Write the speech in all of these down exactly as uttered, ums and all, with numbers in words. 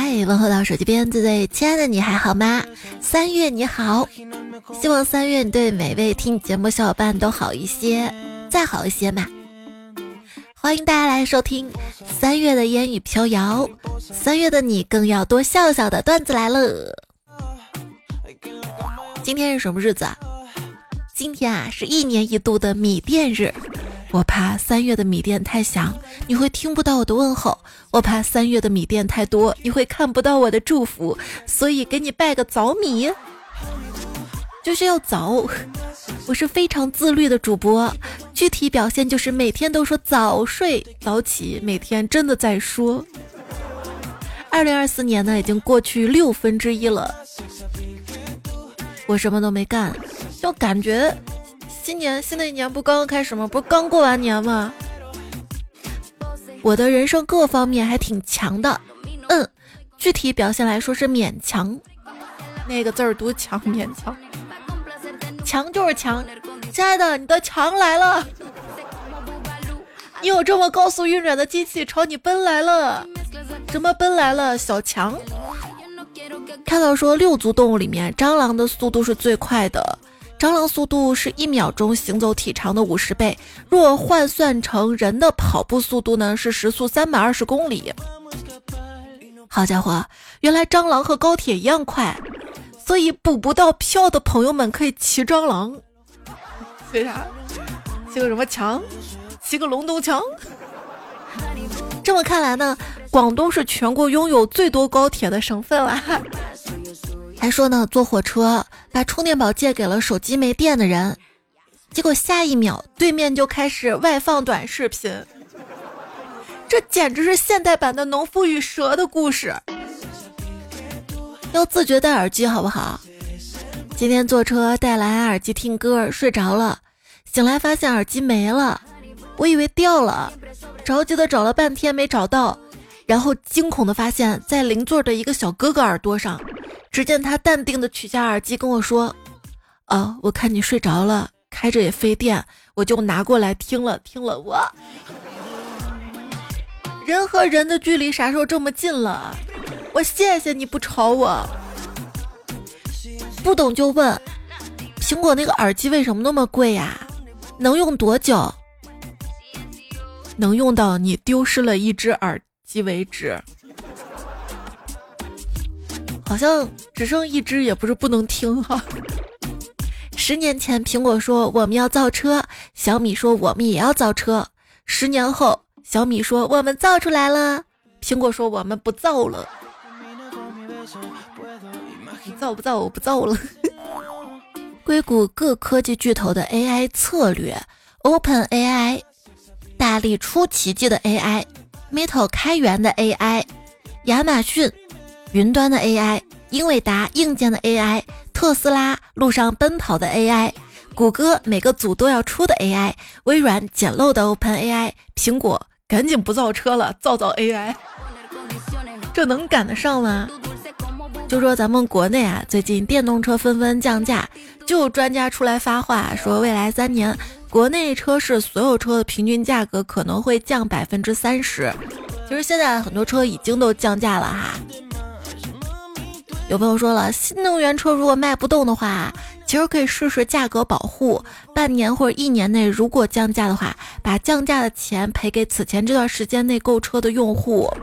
嗨，问候到手机边最最亲爱的你还好吗？三月你好，希望三月你对每位听节目小伙伴都好一些，再好一些嘛。欢迎大家来收听三月的烟雨飘摇，三月的你更要多笑笑的段子来了。今天是什么日子啊？今天啊是一年一度的米店日，我怕三月的米店太响，你会听不到我的问候；我怕三月的米店太多，你会看不到我的祝福。所以给你拜个早米，就是要早。我是非常自律的主播，具体表现就是每天都说早睡早起，每天真的在说。二零二四年呢，已经过去六分之一了，我什么都没干，就感觉新年新的一年不刚刚开始吗？不是刚过完年吗？我的人生各方面还挺强的，嗯，具体表现来说是勉强，那个字儿读强，勉强，强就是强。亲爱的，你的强来了，你有这么高速运转的机器朝你奔来了。什么奔来了？小强。看到说六足动物里面蟑螂的速度是最快的，蟑螂速度是一秒钟行走体长的五十倍，若换算成人的跑步速度呢，是时速三百二十公里。好家伙，原来蟑螂和高铁一样快，所以补不到票的朋友们可以骑蟑螂。为啥？骑个什么墙？骑个龙头墙？这么看来呢，广东是全国拥有最多高铁的省份了。还说呢，坐火车把充电宝借给了手机没电的人，结果下一秒对面就开始外放短视频，这简直是现代版的农夫与蛇的故事。要自觉戴耳机好不好？今天坐车戴蓝牙耳机听歌睡着了，醒来发现耳机没了，我以为掉了，着急的找了半天没找到，然后惊恐的发现在邻座的一个小哥哥耳朵上，只见他淡定的取下耳机跟我说，哦，我看你睡着了，开着也费电，我就拿过来听了听了。我人和人的距离啥时候这么近了？我谢谢你不吵我。不懂就问，苹果那个耳机为什么那么贵呀？能用多久？能用到你丢失了一只耳机为止。好像只剩一只也不是不能听哈。十年前苹果说我们要造车，小米说我们也要造车。十年后小米说我们造出来了，苹果说我们不造了。你造不造我不造了。硅谷各科技巨头的 A I 策略， OpenAI 大力出奇迹的 A I， Meta 开源的 A I， 亚马逊云端的 A I， 英伟达硬件的 A I， 特斯拉路上奔跑的 A I， 谷歌每个组都要出的 A I， 微软简陋的 OpenAI， 苹果赶紧不造车了，造造 A I， 这能赶得上吗？就说咱们国内啊，最近电动车纷纷降价，就有专家出来发话说，未来三年国内车市所有车的平均价格可能会降百分之三十。其实现在很多车已经都降价了哈。有朋友说了，新能源车如果卖不动的话，其实可以试试价格保护，半年或者一年内如果降价的话，把降价的钱赔给此前这段时间内购车的用户。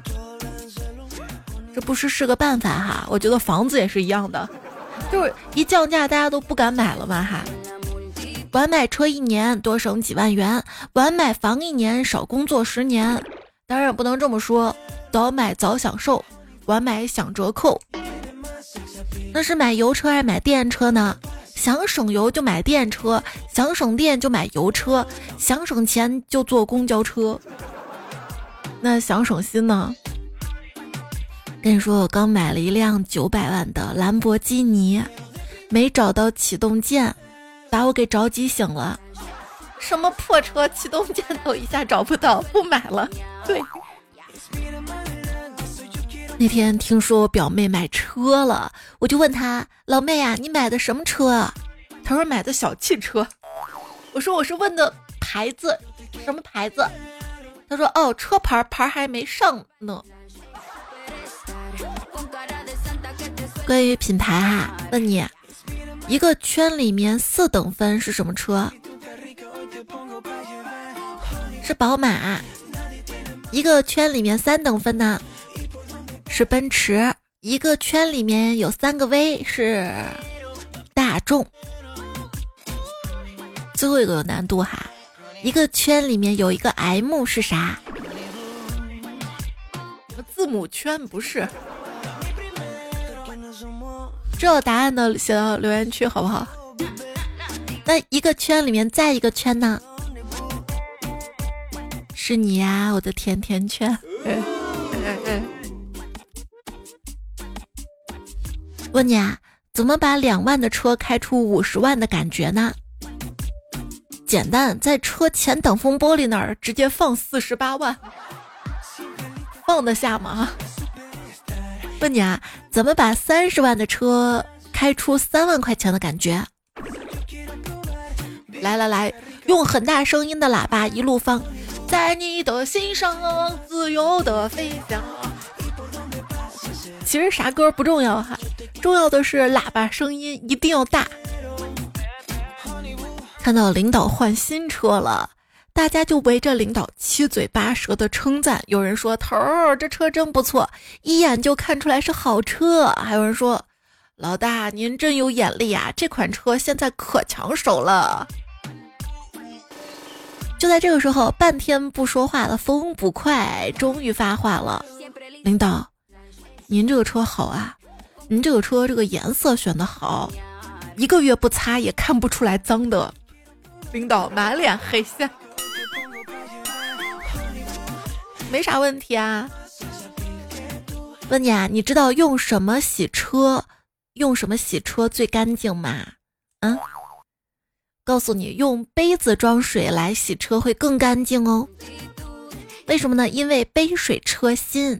这不是是个办法哈，我觉得房子也是一样的，就是一降价大家都不敢买了嘛哈。晚买车一年多省几万元，晚买房一年少工作十年。当然不能这么说，早买早享受，晚买享折扣。那是买油车还是买电车呢？想省油就买电车，想省电就买油车，想省钱就坐公交车。那想省心呢？跟你说，我刚买了一辆九百万的兰博基尼，没找到启动键，把我给着急醒了。什么破车，启动键都一下找不到，不买了。对，那天听说我表妹买车了，我就问她，老妹啊，你买的什么车啊？她说买的小汽车。我说我是问的牌子，什么牌子？她说哦，车牌牌还没上呢。 关于品牌哈，问你，一个圈里面四等分是什么车？是宝马。一个圈里面三等分呢，是奔驰。一个圈里面有三个 V 是大众。最后一个有难度哈，一个圈里面有一个 M 是啥？字母圈不是。知道答案的写到留言区好不好？那一个圈里面再一个圈呢？是你呀，我的甜甜圈。问你啊，怎么把两万的车开出五十万的感觉呢？简单，在车前挡风玻璃那儿直接放四十八万，放得下吗？问你啊，怎么把三十万的车开出三万块钱的感觉？来来来，用很大声音的喇叭一路放，在你的心上自由的飞翔。其实啥歌不重要哈，重要的是喇叭声音一定要大。看到领导换新车了，大家就围着领导七嘴八舌的称赞。有人说头儿这车真不错，一眼就看出来是好车。还有人说老大您真有眼力啊，这款车现在可抢手了。就在这个时候，半天不说话的风不快终于发话了，领导您这个车好啊，您这个车这个颜色选得好，一个月不擦也看不出来脏的。领导满脸黑线。没啥问题啊。问你啊，你知道用什么洗车用什么洗车最干净吗？嗯，告诉你，用杯子装水来洗车会更干净哦。为什么呢？因为杯水车薪。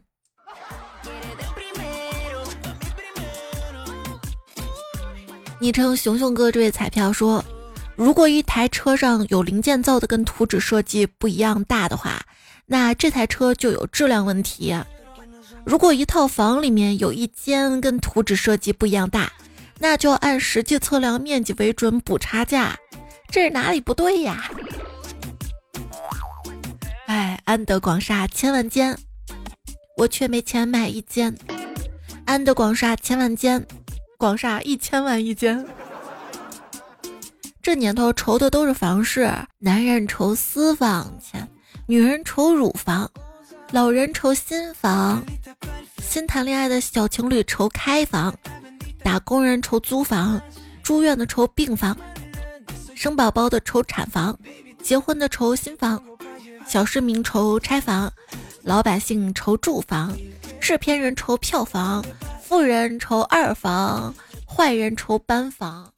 昵称熊熊哥这位彩票说，如果一台车上有零件造的跟图纸设计不一样大的话，那这台车就有质量问题。如果一套房里面有一间跟图纸设计不一样大，那就要按实际测量面积为准补差价，这是哪里不对呀？哎，安得广厦千万间，我却没钱买一间。安得广厦千万间，广厦一千万一间。这年头愁的都是房事，男人愁私房钱，女人愁乳房，老人愁新房，新谈恋爱的小情侣愁开房，打工人愁租房，住院的愁病房，生宝宝的愁产房，结婚的愁新房，小市民愁拆房，老百姓愁住房，制片人愁票房，富人愁二房，坏人愁班房。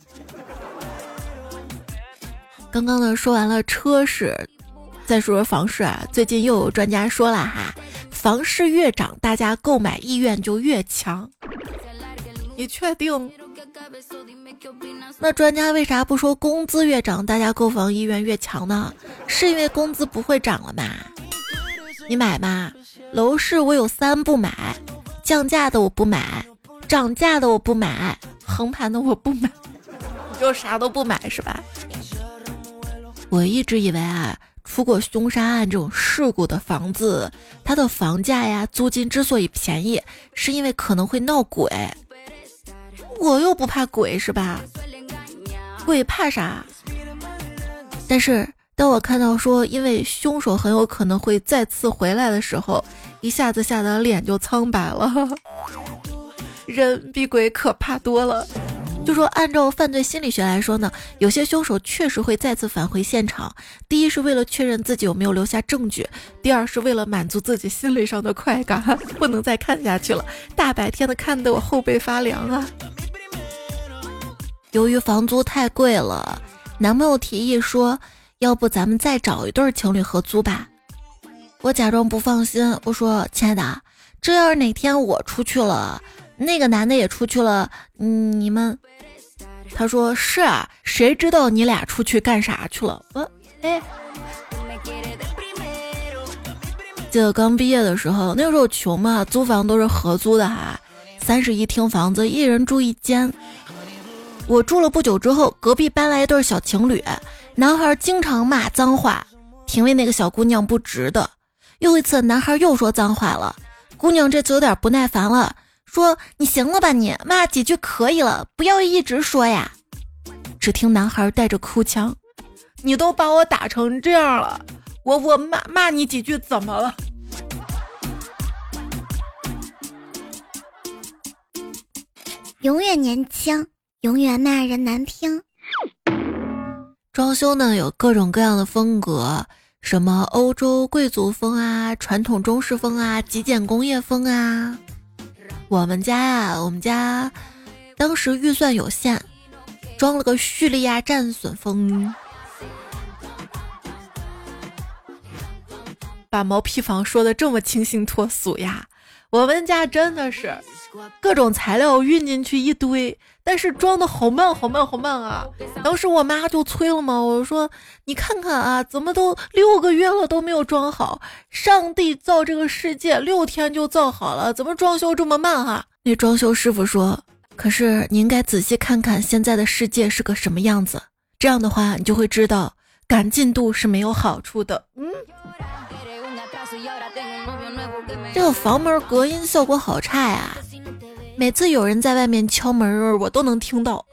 刚刚呢说完了车市，再说说房市啊。最近又有专家说了哈，房市越涨，大家购买意愿就越强。你确定？那专家为啥不说工资越涨，大家购房意愿越强呢？是因为工资不会涨了吗？你买吗？楼市我有三不买：降价的我不买，涨价的我不买，横盘的我不买。你就啥都不买是吧？我一直以为啊，出过凶杀案这种事故的房子，它的房价呀、租金之所以便宜，是因为可能会闹鬼。我又不怕鬼是吧？鬼怕啥？但是当我看到说因为凶手很有可能会再次回来的时候，一下子吓得脸就苍白了。人比鬼可怕多了。就说按照犯罪心理学来说呢，有些凶手确实会再次返回现场，第一是为了确认自己有没有留下证据，第二是为了满足自己心理上的快感，不能再看下去了，大白天的看得我后背发凉啊。由于房租太贵了，男朋友提议说要不咱们再找一对情侣合租吧。我假装不放心，我说亲爱的，这要是哪天我出去了，那个男的也出去了，嗯，你们？他说是啊，谁知道你俩出去干啥去了？我哎，记得刚毕业的时候，那时候穷嘛，租房都是合租的哈。 三室一厅房子，一人住一间。我住了不久之后，隔壁搬来一对小情侣，男孩经常骂脏话，挺为那个小姑娘不值的。又一次男孩又说脏话了，姑娘这次有点不耐烦了，说你行了吧，你骂几句可以了，不要一直说呀。只听男孩带着哭腔，你都把我打成这样了，我我骂骂你几句怎么了？ 永远年轻，永远骂人难听。 装修呢有各种各样的风格，什么欧洲贵族风啊，传统中式风啊，极简工业风啊。我们家啊，我们家当时预算有限，装了个叙利亚战损风。把毛坯房说的这么清新脱俗呀，我们家真的是各种材料运进去一堆，但是装的好慢好慢好慢啊。当时我妈就催了嘛，我说你看看啊，怎么都六个月了都没有装好，上帝造这个世界六天就造好了，怎么装修这么慢啊？那装修师傅说，可是你应该仔细看看现在的世界是个什么样子，这样的话你就会知道赶进度是没有好处的。嗯，这个房门隔音效果好差呀，每次有人在外面敲门我都能听到。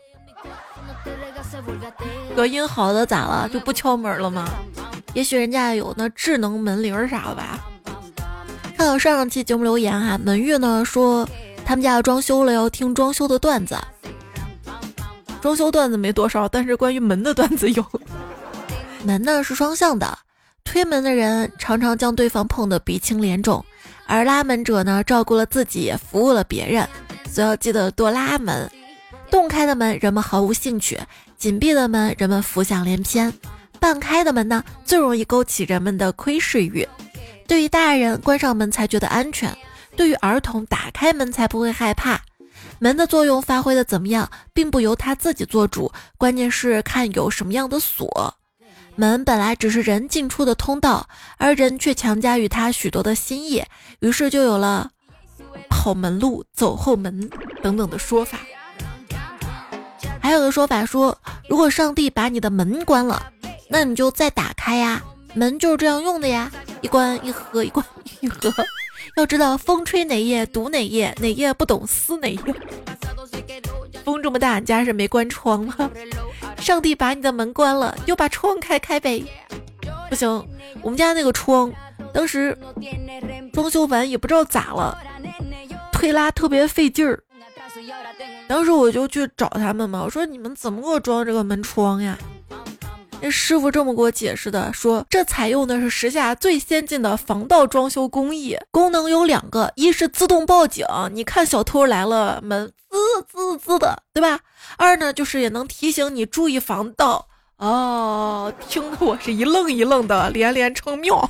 隔音好的咋了，就不敲门了吗？也许人家有那智能门铃啥的吧。看到上上期节目留言啊，门月呢说他们家要装修了，要听装修的段子。装修段子没多少，但是关于门的段子有。门呢是双向的，推门的人常常将对方碰得鼻青脸肿，而拉门者呢照顾了自己也服务了别人，所以要记得多拉门。洞开的门人们毫无兴趣，紧闭的门人们浮想联翩，半开的门呢最容易勾起人们的窥视欲。对于大人，关上门才觉得安全，对于儿童，打开门才不会害怕。门的作用发挥的怎么样并不由他自己做主，关键是看有什么样的锁。门本来只是人进出的通道，而人却强加于他许多的心意，于是就有了跑门路、走后门等等的说法。还有个说法说，如果上帝把你的门关了，那你就再打开呀，门就是这样用的呀，一关一合，一关一合。要知道风吹哪页读哪页，哪页不懂撕哪页。风这么大，你家是没关窗吗？上帝把你的门关了，就把窗开开呗。不行，我们家那个窗当时装修完也不知道咋了，推拉特别费劲儿。当时我就去找他们嘛，我说你们怎么给我装这个门窗呀？那师傅这么给我解释的，说这采用的是时下最先进的防盗装修工艺，功能有两个，一是自动报警，你看小偷来了，门滋滋滋的，对吧？二呢就是也能提醒你注意防盗。哦，听得我是一愣一愣的，连连称妙。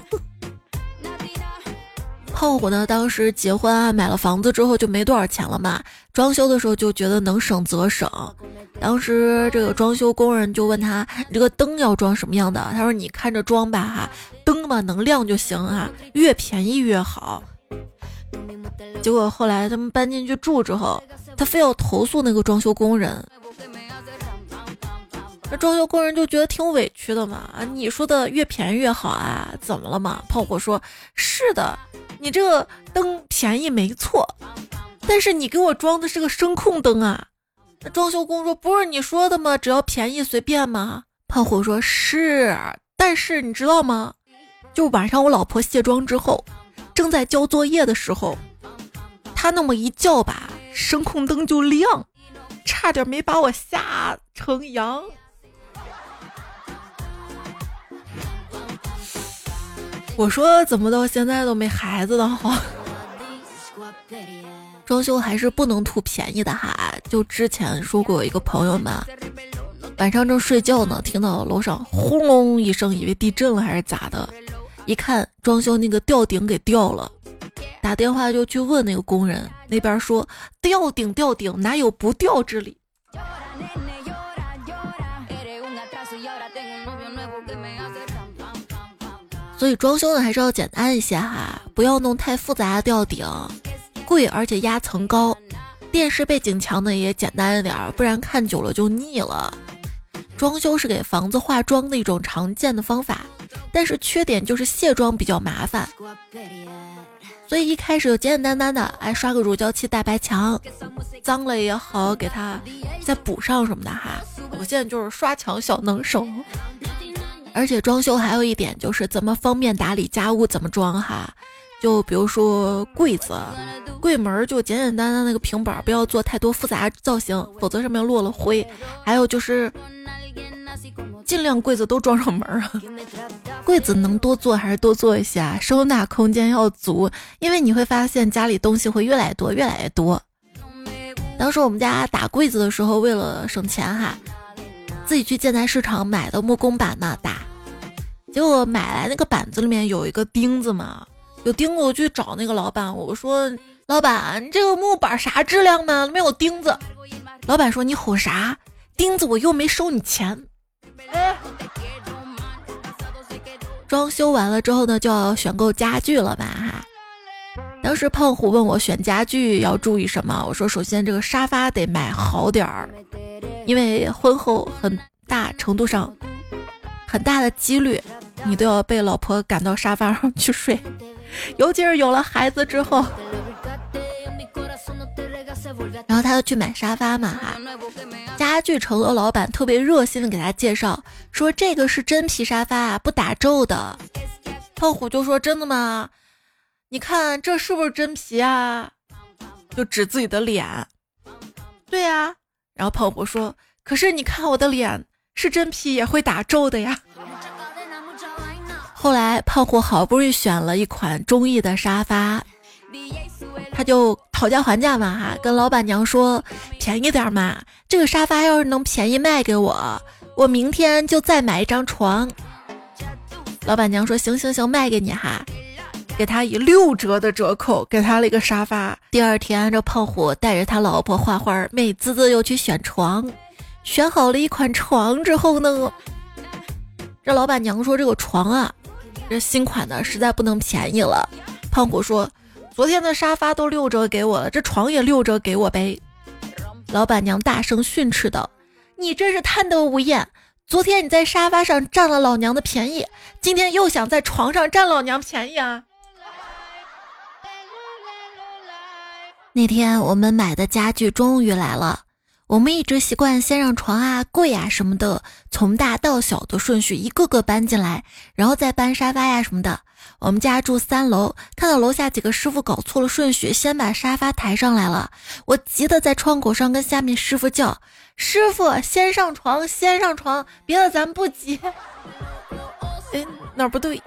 胖虎呢，当时结婚啊，买了房子之后就没多少钱了嘛，装修的时候就觉得能省则省。当时这个装修工人就问他，你这个灯要装什么样的？他说你看着装吧哈，灯嘛能亮就行啊，越便宜越好。结果后来他们搬进去住之后，他非要投诉那个装修工人。那装修工人就觉得挺委屈的嘛，你说的越便宜越好啊，怎么了嘛？炮火说，是的，你这个灯便宜没错，但是你给我装的是个声控灯啊。那装修工说，不是你说的吗？只要便宜随便吗？炮火说，是，但是你知道吗？就晚上我老婆卸妆之后，正在交作业的时候，她那么一叫吧，声控灯就亮，差点没把我吓成羊。我说怎么到现在都没孩子的好？装修还是不能图便宜的哈。就之前说过一个朋友嘛，晚上正睡觉呢，听到楼上轰隆一声，以为地震了还是咋的，一看装修那个吊顶给掉了，打电话就去问那个工人，那边说吊顶吊顶哪有不掉之理。所以装修呢还是要简单一些哈，不要弄太复杂的吊顶，贵而且压层高。 电视背景墙呢也简单一点，不然看久了就腻了。装修是给房子化妆的一种常见的方法，但是缺点就是卸妆比较麻烦，所以一开始就简简单单的，哎，刷个乳胶漆大白墙，脏了也好给它再补上什么的哈。我现在就是刷墙小能手。而且装修还有一点就是怎么方便打理家务怎么装哈，就比如说柜子柜门就简简单单那个平板，不要做太多复杂造型，否则上面落了灰。还有就是尽量柜子都装上门啊，柜子能多做还是多做一些啊，收纳空间要足，因为你会发现家里东西会越来越多越来越多。当时我们家打柜子的时候，为了省钱哈，自己去建材市场买的木工板呢打，结果买来那个板子里面有一个钉子嘛，有钉子，我去找那个老板，我说老板，你这个木板啥质量呢？没有钉子。老板说你吼啥？钉子我又没收你钱。哎，装修完了之后呢，就要选购家具了吧哈。当时胖虎问我选家具要注意什么，我说首先这个沙发得买好点儿，因为婚后很大程度上很大的几率你都要被老婆赶到沙发上去睡，尤其是有了孩子之后。然后他就去买沙发嘛哈，家具城的老板特别热心的给他介绍，说这个是真皮沙发啊，不打皱的。胖虎就说真的吗？你看这是不是真皮啊？就指自己的脸。对呀、啊，然后胖虎说可是你看我的脸是真皮也会打皱的呀。后来胖虎好不容易选了一款中意的沙发，他就讨价还价嘛哈，跟老板娘说便宜点嘛，这个沙发要是能便宜卖给我，我明天就再买一张床。老板娘说行行行，卖给你哈，给他以六折的折扣给他了一个沙发。第二天这胖虎带着他老婆画画，美滋滋又去选床，选好了一款床之后呢，这老板娘说这个床啊，这新款的实在不能便宜了。胖虎说昨天的沙发都六折给我了，这床也六折给我呗。老板娘大声训斥道，你真是贪得无厌，昨天你在沙发上占了老娘的便宜，今天又想在床上占老娘便宜啊。那天我们买的家具终于来了，我们一直习惯先让床啊柜啊什么的从大到小的顺序一个个搬进来，然后再搬沙发呀什么的。我们家住三楼，看到楼下几个师傅搞错了顺序，先把沙发抬上来了，我急得在窗口上跟下面师傅叫，师傅先上床先上床，别的咱不急。哎，哪儿不对？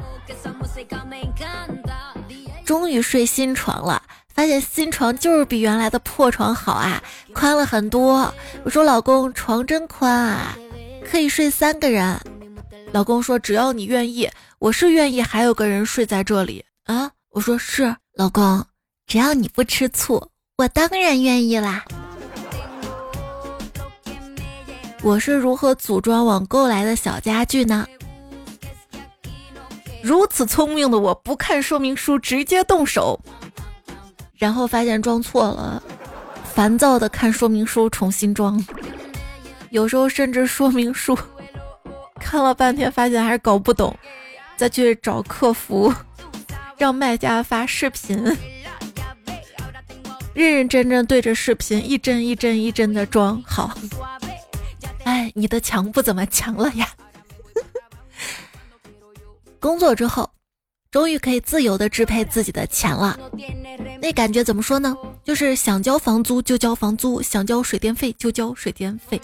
终于睡新床了，发现新床就是比原来的破床好啊，宽了很多。我说老公，床真宽啊，可以睡三个人。老公说只要你愿意，我是愿意还有个人睡在这里啊。我说是。老公，只要你不吃醋，我当然愿意啦。我是如何组装网购来的小家具呢？如此聪明的我不看说明书直接动手，然后发现装错了，烦躁的看说明书重新装，有时候甚至说明书看了半天发现还是搞不懂，再去找客服让卖家发视频，认认真真对着视频一帧一帧一帧的装好。哎，你的墙不怎么强了呀。工作之后终于可以自由的支配自己的钱了，那感觉怎么说呢，就是想交房租就交房租，想交水电费就交水电费。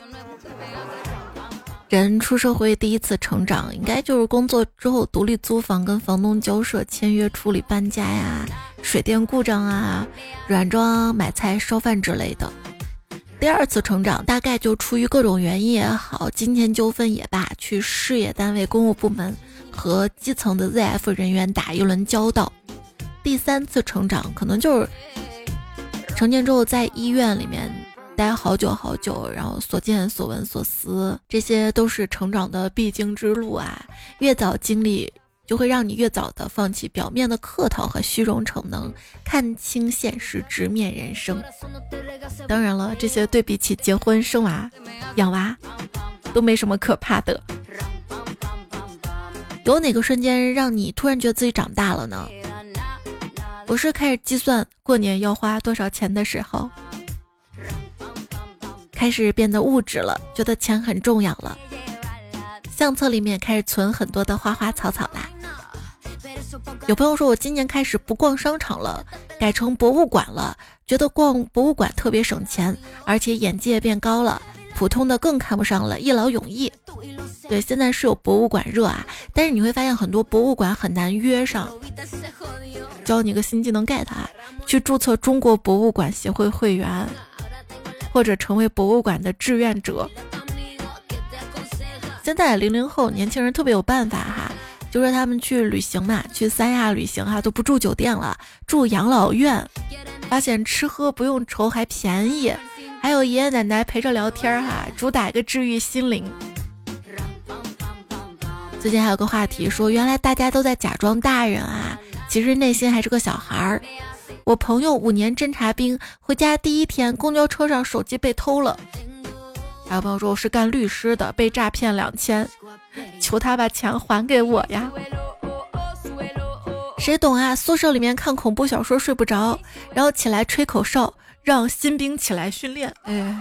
人出社会第一次成长应该就是工作之后独立租房，跟房东交涉，签约处理搬家呀、水电故障啊、软装买菜烧饭之类的。第二次成长大概就出于各种原因也好，金钱纠纷也罢，去事业单位公务部门和基层的 Z F 人员打一轮交道。第三次成长可能就是成年之后在医院里面待好久好久，然后所见所闻所思，这些都是成长的必经之路啊。越早经历就会让你越早的放弃表面的客套和虚荣逞能，看清现实，直面人生。当然了，这些对比起结婚、生娃、养娃都没什么可怕的。有哪个瞬间让你突然觉得自己长大了呢？我是开始计算过年要花多少钱的时候，开始变得物质了，觉得钱很重要了，相册里面开始存很多的花花草草啦。有朋友说我今年开始不逛商场了，改成博物馆了，觉得逛博物馆特别省钱，而且眼界变高了，普通的更看不上了，一劳永逸。对，现在是有博物馆热啊，但是你会发现很多博物馆很难约上。教你个新技能 get 啊，去注册中国博物馆协会会员，或者成为博物馆的志愿者。现在零零后年轻人特别有办法哈，就说他们去旅行嘛，去三亚旅行哈，都不住酒店了，住养老院，发现吃喝不用愁还便宜，还有爷爷奶奶陪着聊天哈，主打一个治愈心灵。最近还有个话题说，原来大家都在假装大人啊，其实内心还是个小孩儿。我朋友五年侦察兵回家第一天，公交车上手机被偷了。还有朋友说我是干律师的，被诈骗两千，求他把钱还给我呀。谁懂啊？宿舍里面看恐怖小说睡不着，然后起来吹口哨，让新兵起来训练。哎。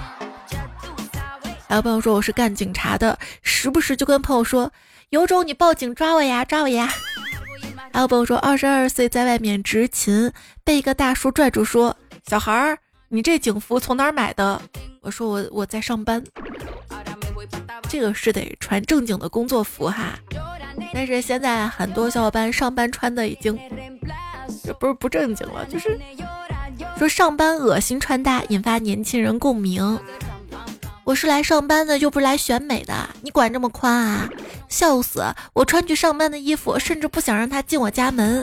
还有朋友说我是干警察的，时不时就跟朋友说有种你报警抓我呀抓我呀。还有朋友说二十二岁在外面执勤，被一个大叔拽住说，小孩儿你这警服从哪儿买的？我说我我在上班。这个是得穿正经的工作服哈，但是现在很多小伙伴上班穿的已经这不是不正经了，就是说上班恶心穿搭引发年轻人共鸣。我是来上班的，又不是来选美的，你管这么宽啊？笑死！我穿去上班的衣服，甚至不想让他进我家门。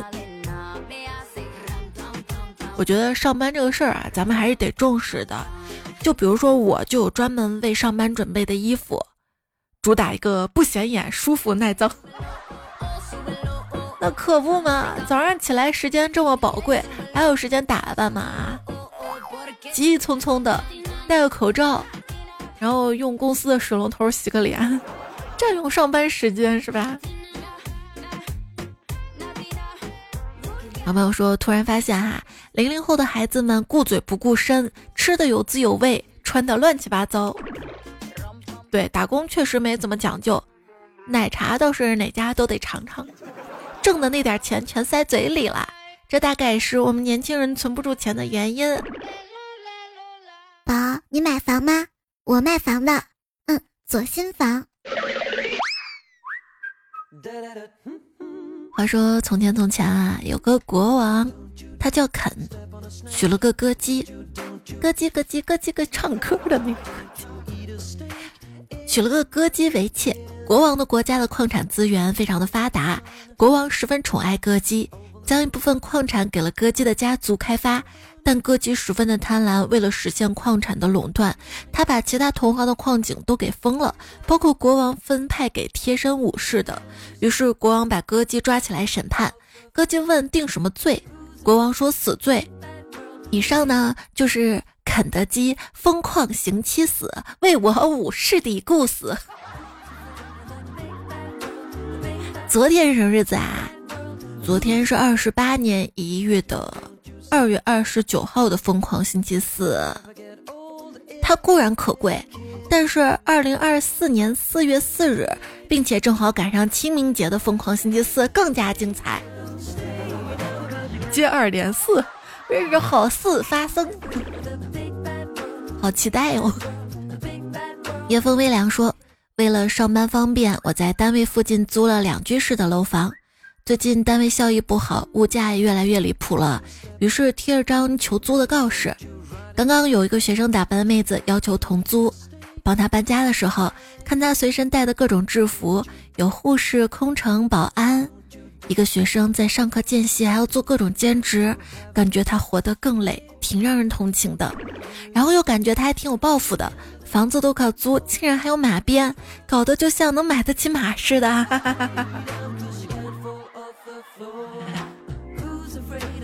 我觉得上班这个事儿啊，咱们还是得重视的。就比如说，我就有专门为上班准备的衣服，主打一个不显眼、舒服耐脏。那可不嘛，早上起来时间这么宝贵，还有时间打扮嘛？急急匆匆的戴个口罩。然后用公司的水龙头洗个脸，占用上班时间是吧？有朋友说突然发现哈，零零后的孩子们顾嘴不顾身，吃的有滋有味，穿的乱七八糟。对，打工确实没怎么讲究，奶茶倒是哪家都得尝尝，挣的那点钱全塞嘴里了，这大概是我们年轻人存不住钱的原因。 宝，你买房吗？我卖房的，嗯，左新房。 话说从前从前啊，有个国王，他叫肯，娶了个歌姬，歌姬歌姬歌姬歌唱歌的那个歌姬，娶了个歌姬为妾。国王的国家的矿产资源非常的发达，国王十分宠爱歌姬，将一部分矿产给了歌姬的家族开发。但歌姬十分的贪婪，为了实现矿产的垄断，他把其他同行的矿井都给封了，包括国王分派给贴身武士的。于是国王把歌姬抓起来审判，歌姬问定什么罪，国王说死罪。以上呢就是肯德基疯矿行妻死，为我武士的故事。昨天是什么日子啊？昨天是二十八年一遇的二月二十九号的疯狂星期四，它固然可贵，但是二零二四年四月四日，并且正好赶上清明节的疯狂星期四更加精彩，接二连四，日好事发生，好期待哦。叶风微凉说，为了上班方便，我在单位附近租了两居室的楼房。最近单位效益不好，物价也越来越离谱了，于是贴了张求租的告示。刚刚有一个学生打扮的妹子要求同租，帮她搬家的时候，看她随身带的各种制服，有护士、空乘、保安。一个学生在上课间隙还要做各种兼职，感觉他活得更累，挺让人同情的。然后又感觉他还挺有抱负的，房子都靠租，竟然还有马鞭，搞得就像能买得起马似的。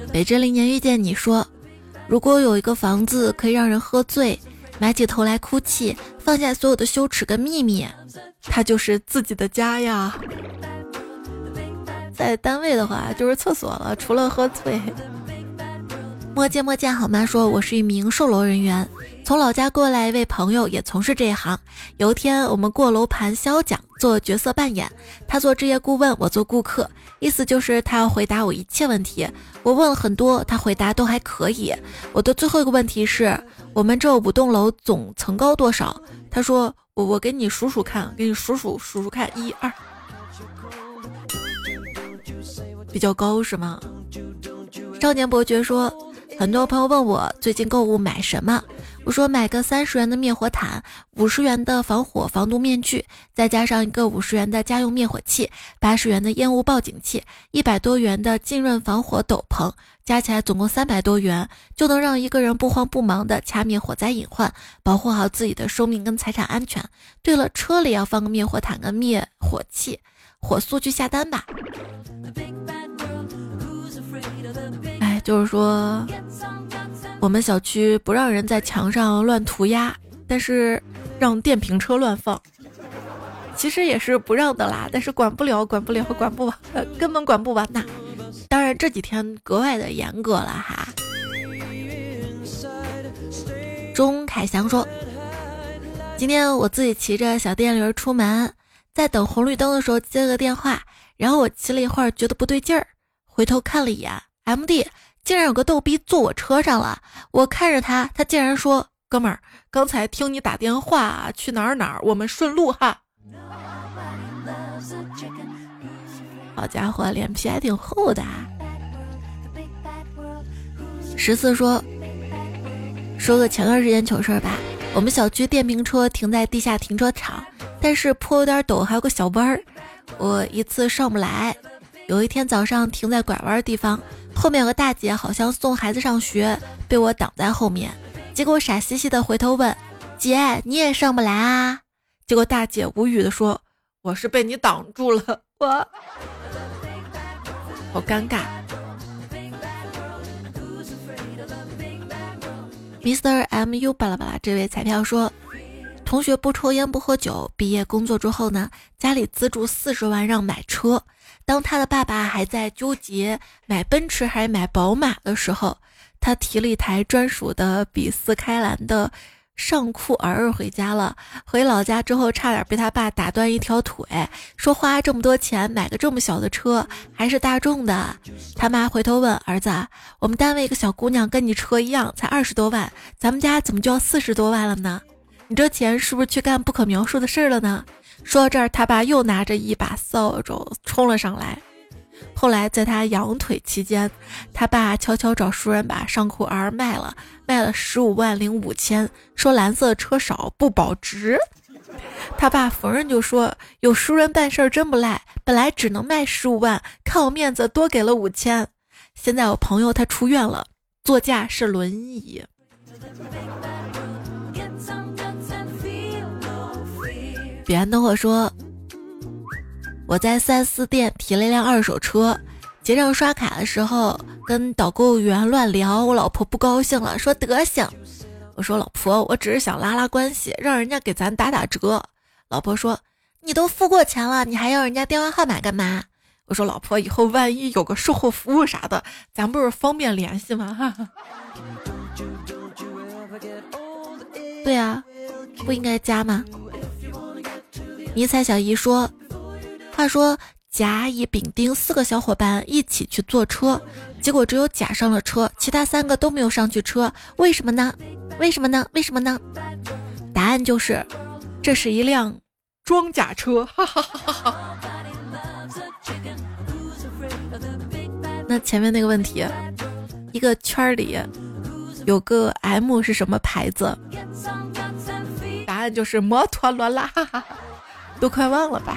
北之零年遇见你说，如果有一个房子可以让人喝醉，埋起头来哭泣，放下所有的羞耻跟秘密，它就是自己的家呀。在单位的话就是厕所了，除了喝醉。摸见摸见好吗说，我是一名售楼人员，从老家过来一位朋友也从事这一行。有一天我们过楼盘销奖，做角色扮演，他做职业顾问，我做顾客，意思就是他要回答我一切问题。我问了很多，他回答都还可以。我的最后一个问题是，我们这五栋楼总层高多少？他说我我给你数数看，给你数数数数看，一二，比较高是吗？少年伯爵说，很多朋友问我最近购物买什么，我说买个三十元的灭火毯，五十元的防火防毒面具，再加上一个五十元的家用灭火器，八十元的烟雾报警器，一百多元的浸润防火斗篷，加起来总共三百多元，就能让一个人不慌不忙的掐灭火灾隐患，保护好自己的生命跟财产安全。对了，车里要放个灭火毯跟灭火器，火速去下单吧。哎，就是说我们小区不让人在墙上乱涂鸦，但是让电瓶车乱放，其实也是不让的啦，但是管不了管不了管不完、呃、根本管不完呐。当然这几天格外的严格了哈。钟凯翔说，今天我自己骑着小电驴出门，在等红绿灯的时候接了个电话，然后我骑了一会儿觉得不对劲儿，回头看了一眼 M D， 竟然有个逗逼坐我车上了。我看着他，他竟然说，哥们儿，刚才听你打电话去哪儿哪儿，我们顺路哈。好家伙，脸皮还挺厚的啊。十四说，说个前段时间糗事吧。我们小区电瓶车停在地下停车场，但是坡有点陡，还有个小弯儿，我一次上不来。有一天早上停在拐弯地方，后面有个大姐好像送孩子上学，被我挡在后面。结果傻兮兮的回头问，姐你也上不来啊？结果大姐无语的说，我是被你挡住了。我好尴尬。Mister M U 巴拉巴拉这位彩票说，同学不抽烟不喝酒，毕业工作之后呢，家里资助四十万让买车。当他的爸爸还在纠结买奔驰还是买宝马的时候，他提了一台专属的比斯开兰的上酷 R 回家了。回老家之后差点被他爸打断一条腿，说花这么多钱买个这么小的车还是大众的。他妈回头问儿子，我们单位一个小姑娘跟你车一样才二十多万，咱们家怎么就要四十多万了呢？你这钱是不是去干不可描述的事了呢？说到这儿，他爸又拿着一把扫帚冲了上来。后来在他养腿期间，他爸悄悄找熟人把上酷 R 卖了，卖了十五万零五千，说蓝色车少不保值。他爸逢人就说，有熟人办事真不赖，本来只能卖十五万，看我面子多给了五千。现在我朋友他出院了，座驾是轮椅。彼岸灯火说，我在 四 S 店提了一辆二手车，结账刷卡的时候跟导购员乱聊，我老婆不高兴了，说德行。我说老婆，我只是想拉拉关系，让人家给咱打打折。老婆说，你都付过钱了，你还要人家电话号码干嘛？我说老婆，以后万一有个售后服务啥的，咱不是方便联系吗？哈哈。对啊，不应该加吗？尼采小姨说，话说甲乙丙丁四个小伙伴一起去坐车，结果只有甲上了车，其他三个都没有上去车，为什么呢？为什么呢？为什么呢？答案就是，这是一辆装甲车。哈哈哈哈。那前面那个问题，一个圈里有个 M 是什么牌子？答案就是摩托罗拉。哈哈，都快忘了吧。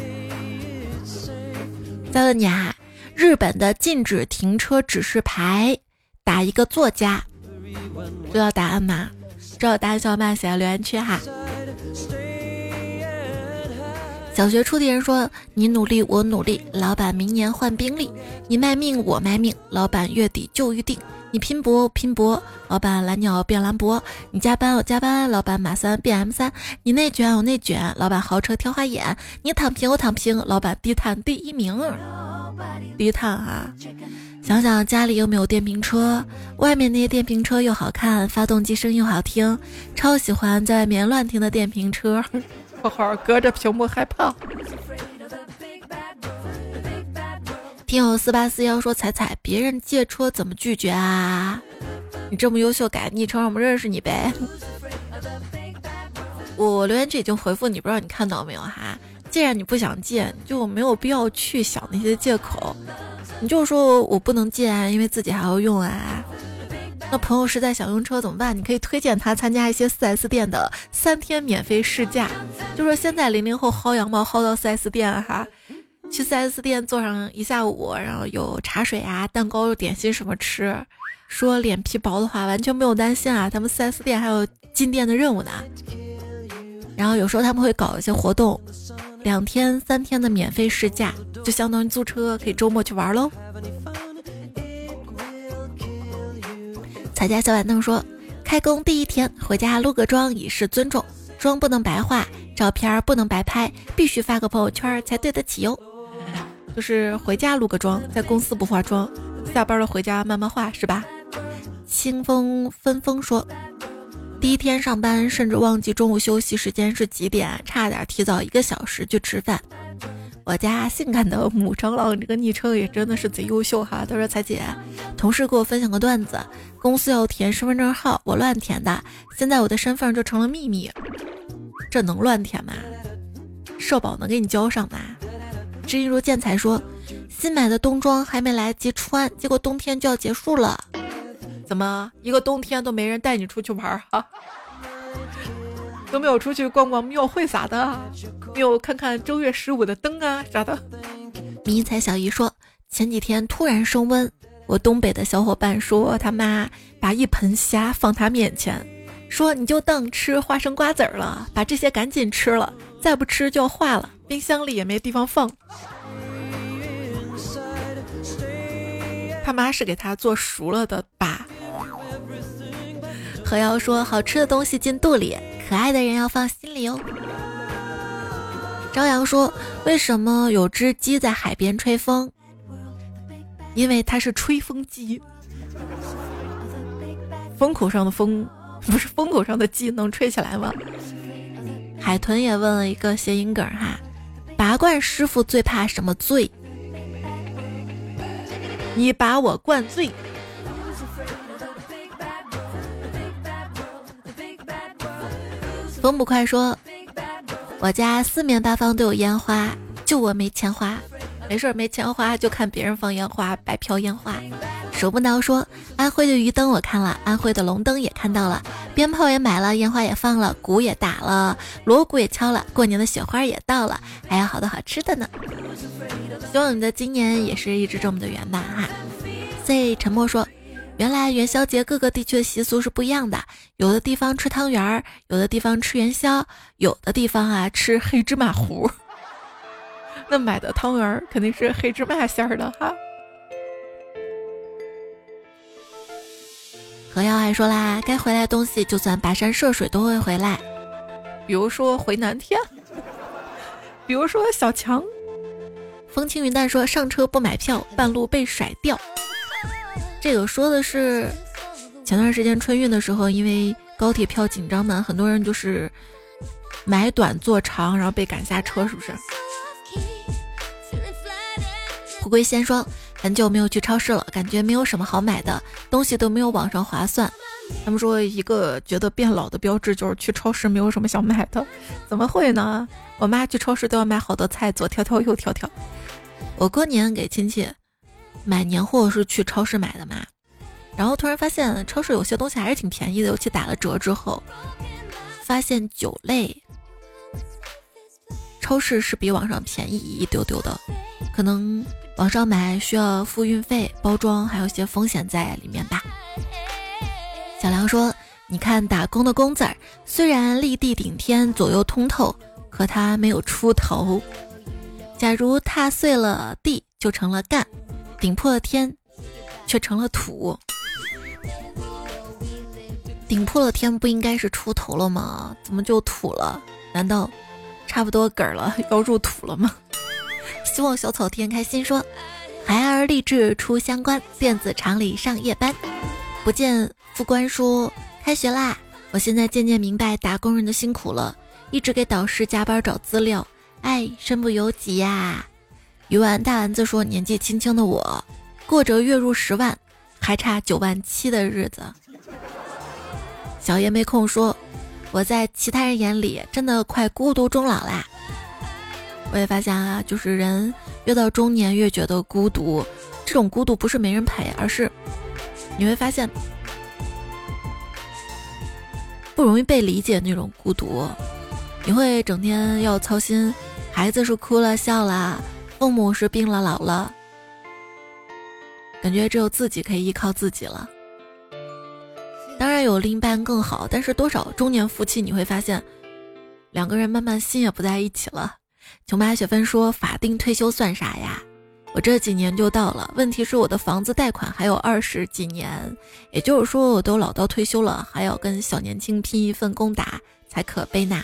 再问你啊，日本的禁止停车指示牌打一个作家，知道答案吗？知道答案小伙伴写在留言区哈。 小学初地人说，你努力我努力，老板明年换宾利；你卖命我卖命，老板月底就预定；你拼搏拼搏，老板蓝鸟变兰博；你加班我加班，老板马三变 M 三；你内卷我内卷，老板豪车挑花眼；你躺平我躺平，老板低碳第一名。低碳啊，想想家里又没有电瓶车，外面那些电瓶车又好看，发动机声又好听，超喜欢在外面乱停的电瓶车。好好隔着屏幕害怕。听友四八四幺说，彩彩别人借车怎么拒绝啊？你这么优秀改昵称，我们认识你呗。我留言区已经回复你，不知道你看到没有哈？既然你不想借，就没有必要去想那些借口，你就说我不能借啊，因为自己还要用啊。那朋友实在想用车怎么办？你可以推荐他参加一些 四 S 店的三天免费试驾，就说现在零零后薅羊毛薅到 四 S 店哈，去 四 S 店坐上一下午，然后有茶水啊、蛋糕、点心什么吃。说脸皮薄的话，完全没有担心啊，他们 四 S 店还有进店的任务呢。然后有时候他们会搞一些活动，两天三天的免费试驾，就相当于租车，可以周末去玩喽。彩家小板凳说，开工第一天回家录个妆以示尊重，妆不能白化，照片不能白拍，必须发个朋友圈才对得起哟。就是回家录个妆，在公司不化妆，下班了回家慢慢化是吧？清风分风说，第一天上班甚至忘记中午休息时间是几点，差点提早一个小时去吃饭。我家性感的母蟑螂这个昵称也真的是贼优秀哈。他说，彩姐，同事给我分享个段子，公司要填身份证号，我乱填的，现在我的身份就成了秘密。这能乱填吗？社保能给你交上吗？知音如见财说，新买的冬装还没来得及穿，结果冬天就要结束了。怎么一个冬天都没人带你出去玩啊？都没有出去逛逛庙会啥的，没有看看正月十五的灯啊啥的。迷彩小姨说，前几天突然升温，我东北的小伙伴说他妈把一盆虾放他面前，说你就当吃花生瓜子儿了，把这些赶紧吃了，再不吃就要化了，冰箱里也没地方放。他妈是给他做熟了的吧。何瑶说，好吃的东西进肚里，可爱的人要放心里哦。朝阳说，为什么有只鸡在海边吹风？因为它是吹风机。风口上的风，不是风口上的鸡能吹起来吗？海豚也问了一个谐音梗哈，拔罐师傅最怕什么罪？你把我灌醉。风不快说，我家四面八方都有烟花，就我没钱花，没事没钱花就看别人放烟花，白嫖烟花。手不挠说，安徽的鱼灯我看了，安徽的龙灯也看到了，鞭炮也买了，烟花也放了，鼓也打了，锣鼓也敲了，过年的雪花也到了，还有好多好吃的呢。希望你的今年也是一直这么的圆满哈。C 沉默说，原来元宵节各个地区的习俗是不一样的，有的地方吃汤圆儿，有的地方吃元宵，有的地方啊吃黑芝麻糊。那买的汤圆儿肯定是黑芝麻馅儿的哈。何瑶还说啦，该回来的东西就算跋山涉水都会回来，比如说回南天，比如说小强。风轻云淡说，上车不买票，半路被甩掉。这个说的是前段时间春运的时候，因为高铁票紧张嘛，很多人就是买短坐长，然后被赶下车，是不是？胡归仙说，很久没有去超市了，感觉没有什么好买的东西，都没有网上划算。他们说一个觉得变老的标志就是去超市没有什么想买的，怎么会呢？我妈去超市都要买好多菜，左挑挑右挑挑。我过年给亲戚买年货是去超市买的嘛，然后突然发现超市有些东西还是挺便宜的，尤其打了折之后，发现酒类超市是比网上便宜一丢丢的，可能网上买需要付运费、包装，还有一些风险在里面吧。小梁说，你看打工的工字儿，虽然立地顶天左右通透， 可它没有出头。假如踏碎了地就成了干，顶破了天却成了土。顶破了天不应该是出头了吗？怎么就土了？难道差不多梗儿了，要入土了吗？希望小草天开心说，孩儿立志出乡关，电子厂里上夜班。不见副官说开学啦，我现在渐渐明白打工人的辛苦了，一直给导师加班找资料，哎，身不由己呀。鱼丸大丸子说，年纪轻轻的我过着月入十万还差九万七的日子。小爷没空说，我在其他人眼里真的快孤独终老啦。我也发现啊，就是人越到中年越觉得孤独，这种孤独不是没人陪，而是你会发现不容易被理解那种孤独。你会整天要操心孩子是哭了笑了，父母是病了老了，感觉只有自己可以依靠自己了。当然有另一半更好，但是多少中年夫妻你会发现两个人慢慢心也不在一起了。琼巴雪芬说，法定退休算啥呀？我这几年就到了，问题是我的房子贷款还有二十几年，也就是说我都老到退休了，还要跟小年轻拼一份工打才可悲呐。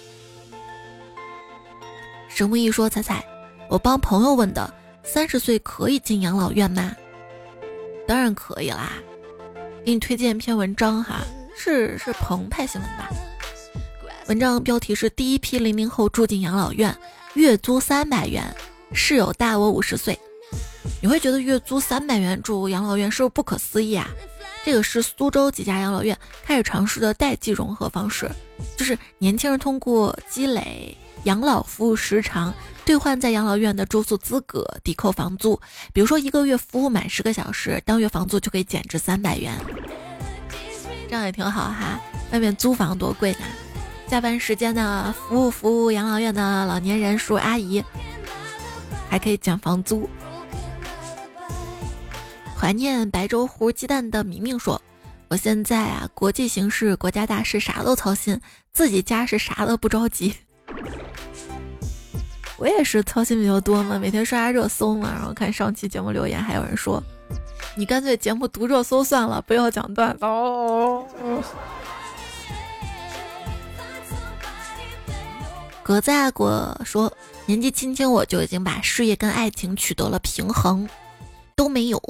石木一说，彩彩，我帮朋友问的，三十岁可以进养老院吗？当然可以啦，给你推荐一篇文章哈，是是澎湃新闻吧。文章标题是第一批零零后住进养老院，月租三百元，室友大我五十岁。你会觉得月租三百元住养老院是不是不可思议啊？这个是苏州几家养老院开始尝试的代际融合方式，就是年轻人通过积累养老服务时长兑换在养老院的住宿资格，抵扣房租。比如说一个月服务满十个小时，当月房租就可以减至三百元，这样也挺好哈。外面租房多贵呢。下班时间呢，服务服务养老院的老年人叔阿姨，还可以减房租。怀念白粥糊鸡蛋的明明说，我现在啊，国际形势国家大事啥都操心，自己家是啥都不着急。我也是操心比较多嘛，每天刷热搜嘛，然后看上期节目留言，还有人说你干脆节目读热搜算了，不要讲段子。哦格子阿果说，年纪轻轻我就已经把事业跟爱情取得了平衡，都没有。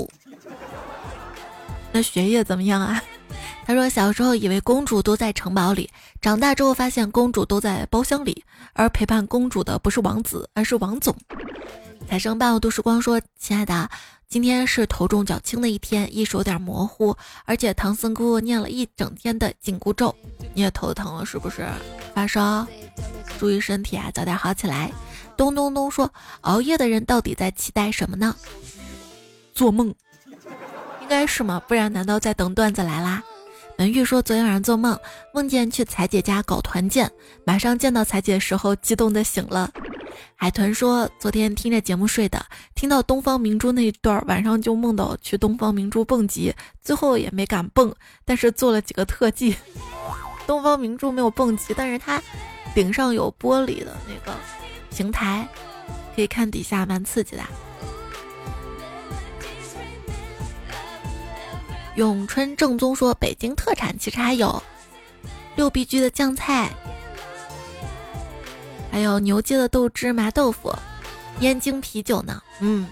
那学业怎么样啊？他说小时候以为公主都在城堡里，长大之后发现公主都在包厢里，而陪伴公主的不是王子，而是王总。财生半度时光说，亲爱的，今天是头重脚轻的一天，意识有点模糊，而且唐僧给我念了一整天的紧箍咒，你也头疼了是不是？发烧注意身体啊，早点好起来。咚咚咚说，熬夜的人到底在期待什么呢？做梦，应该是吗？不然难道在等段子来啦？文玉说，昨天晚上做梦，梦见去彩姐家搞团建，马上见到彩姐的时候激动的醒了。海豚说，昨天听着节目睡的，听到东方明珠那一段，晚上就梦到去东方明珠蹦极，最后也没敢蹦，但是做了几个特技。东方明珠没有蹦极，但是它顶上有玻璃的那个平台，可以看底下，蛮刺激的。永春正宗说，北京特产其实还有六必居的酱菜，还有牛街的豆汁麻豆腐，燕京啤酒呢。嗯，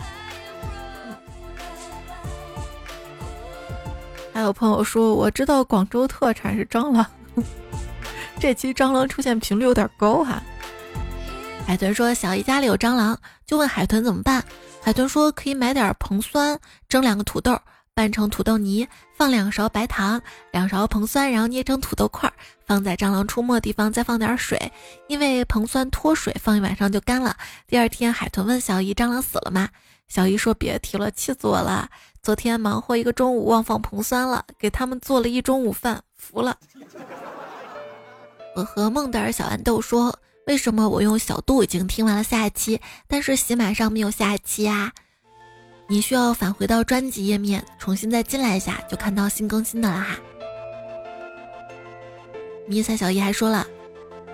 还有朋友说，我知道广州特产是蟑螂，这期蟑螂出现频率有点高哈。海豚说，小姨家里有蟑螂，就问海豚怎么办。海豚说，可以买点硼酸，蒸两个土豆，拌成土豆泥，放两勺白糖，两勺硼酸，然后捏成土豆块，放在蟑螂出没的地方，再放点水，因为硼酸脱水，放一晚上就干了。第二天海豚问小姨，蟑螂死了吗？小姨说，别提了，气死我了，昨天忙活一个中午忘放硼酸了，给他们做了一中午饭，服了。我和梦的儿小豌豆说，为什么我用小度已经听完了下一期，但是喜马上没有下一期啊？你需要返回到专辑页面，重新再进来一下，就看到新更新的了哈。迷彩小姨还说了，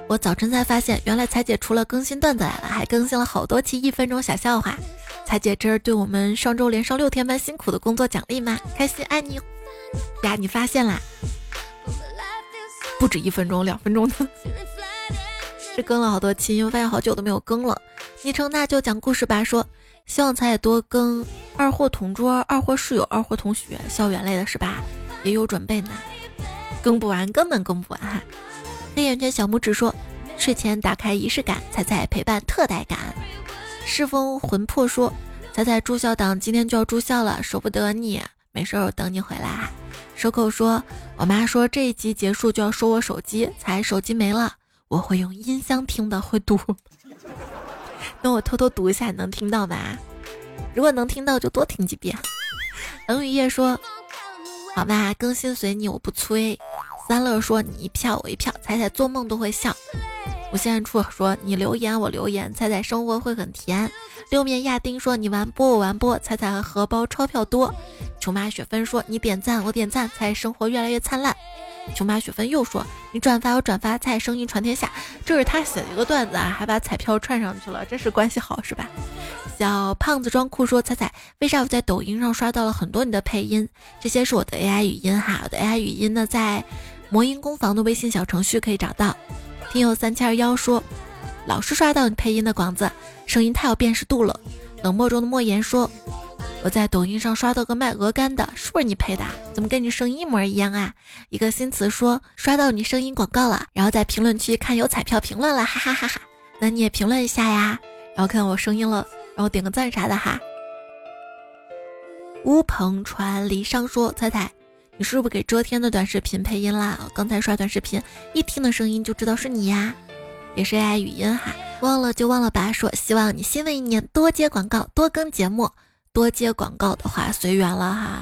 我早晨才发现，原来彩姐除了更新段子来了，还更新了好多期一分钟小笑话。彩姐这是对我们上周连上六天班辛苦的工作奖励吗？开心爱你呀！你发现啦？不止一分钟，两分钟的。是更了好多期，因为发现好久都没有更了。昵称那就讲故事吧说，希望彩姐多更二货同桌、二货室友、二货同学，校园类的是吧？也有准备呢，更不完，根本更不完哈。黑眼圈小拇指说，睡前打开仪式感，彩彩陪伴特带感。世风魂魄说，彩彩住校党今天就要住校了，舍不得你，没事我等你回来。收口说，我妈说这一集结束就要收我手机，彩手机没了，我会用音箱听的，会读。那我偷偷读一下，你能听到吧？如果能听到就多听几遍。冷雨夜说，好吧，更新随你，我不催。三乐说，你一票我一票，彩彩做梦都会笑。无限处说，你留言我留言，彩彩生活会很甜。六面亚丁说，你完播我完播，彩彩荷包钞票多。琼妈雪芬说，你点赞我点赞，彩生活越来越灿烂。琼妈雪芬又说，你转发我转发，彩声音传天下。这是他写的一个段子啊，还把彩票串上去了，真是关系好是吧？小胖子装酷说，彩彩为啥我在抖音上刷到了很多你的配音？这些是我的 A I 语音哈，我的 A I 语音呢在魔音工坊的微信小程序可以找到。听友三七二幺说，老是刷到你配音的广子，声音太有辨识度了。冷漠中的莫言说，我在抖音上刷到个卖鹅肝的，是不是你配的？怎么跟你声音一模一样啊？一个新词说，刷到你声音广告了，然后在评论区看有彩票评论了，哈哈哈哈。那你也评论一下呀，然后看我声音了，然后点个赞啥的哈。乌篷船离上说，彩彩你是不是给遮天的短视频配音啦？刚才刷短视频，一听的声音就知道是你呀，也是 A I 语音哈。忘了就忘了吧，说希望你新的一年多接广告，多更节目。多接广告的话随缘了哈。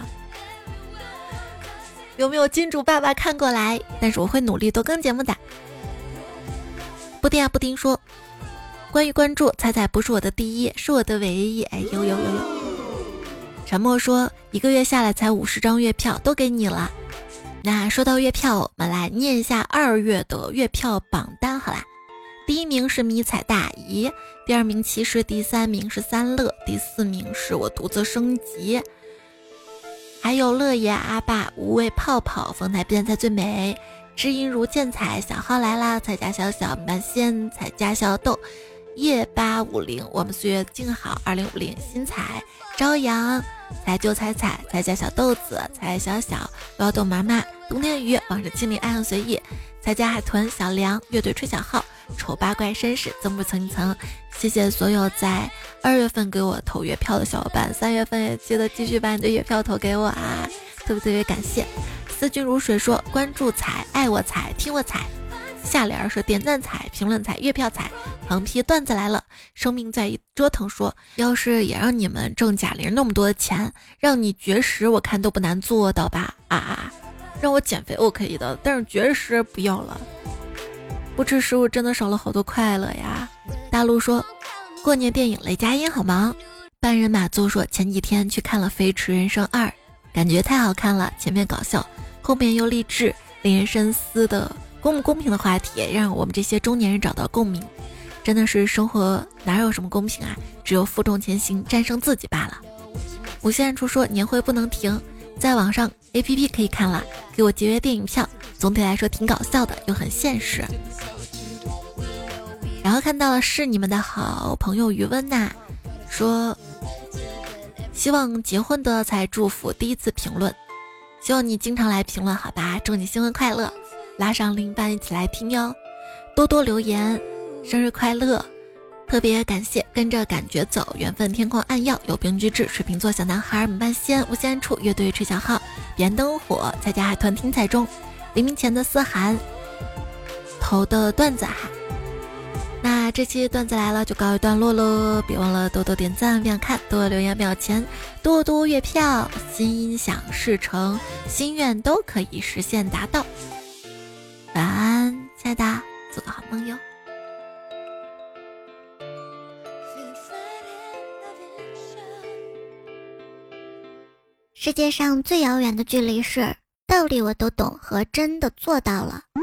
有没有金主爸爸看过来？但是我会努力多更节目的。布丁啊布丁说，关于关注，彩彩不是我的第一，是我的唯一。哎呦呦呦呦！沉默说，一个月下来才五十张月票，都给你了。那说到月票，我们来念一下二月的月票榜单好啦。第一名是迷彩大姨，第二名骑士，第三名是三乐，第四名是我独自升级，还有乐爷阿爸、无畏泡泡、丰台边菜最美、知音如见彩、小号来啦、彩家小小满仙、彩家小豆、夜八五零、我们岁月静好、二零五零、新彩、朝阳、彩就彩彩、彩家小豆子、彩小小、摇豆妈妈、冬天鱼、往日清零、爱恨随意、彩家海豚、小梁、乐队吹小号、丑八怪绅士、增不层一层。谢谢所有在二月份给我投月票的小伙伴，三月份也记得继续把你的月票投给我啊，特别特别感谢。思君如水说，关注彩，爱我彩，听我彩。下联是点赞彩，评论彩，月票彩。横批段子来了，生命在于折腾说，要是也让你们挣贾玲那么多的钱，让你绝食我看都不难做到吧。啊啊，让我减肥我可以的，但是绝食不要了。不吃食物真的少了好多快乐呀。大陆说，过年电影雷佳音好忙。半人马座说，前几天去看了《飞驰人生二》，感觉太好看了，前面搞笑，后面又励志，令人深思的公不公平的话题，让我们这些中年人找到共鸣。真的是生活哪有什么公平啊，只有负重前行，战胜自己罢了。无限处说，年会不能停，在网上 A P P 可以看了，给我节约电影票。总体来说挺搞笑的，又很现实。然后看到了是你们的好朋友余温娜说，希望结婚的才祝福第一次评论，希望你经常来评论好吧，祝你新婚快乐，拉上另一半一起来听哟，多多留言，生日快乐。特别感谢跟着感觉走，缘分天空暗耀，有病居志，水瓶座小男孩米半仙，无限处乐队吹小号，别灯火，在家海豚听彩中，黎明前的思涵投的段子哈。那这期段子来了就告一段落喽，别忘了多多点赞秒看，多留言秒钱，多多月票，心想事成，心愿都可以实现达到。晚安亲爱的，做个好梦哟。 世界上最遥远的距离是道理我都懂和真的做到了。